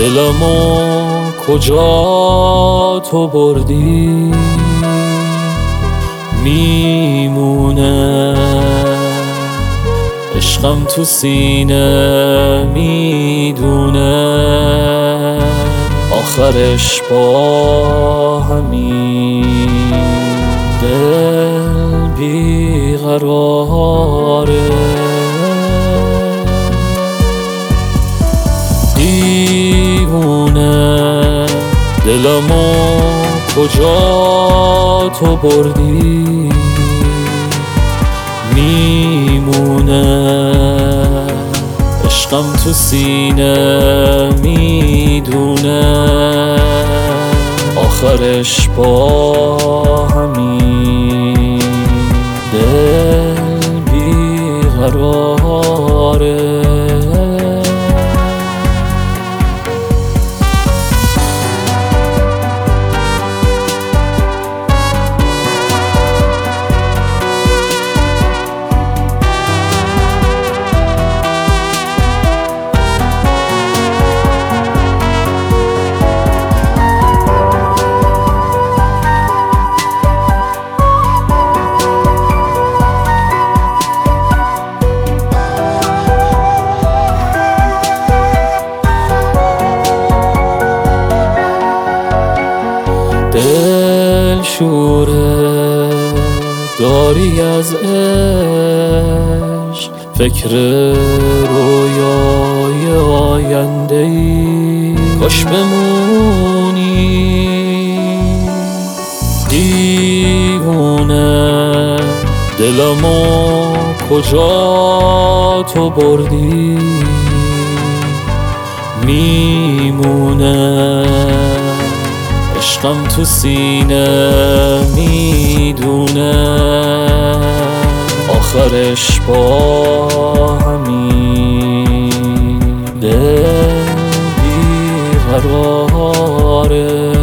دلمو کجا تو بردی میمونه، عشقم تو سینه میدونه آخرش با همین دل بیقراره. دیوونه دلمو کجا تو بردی میمونه، عشقم تو سینه میدونه آخرش با همین دل بیقراره. دل شوره داری از عشق، فکر رویای آینده‌ای کاش بمونی. دیوونه دلمو کجا تو بردی میمونه، عشقم تو سینه میدونه آخرش با همین دل بیقراره.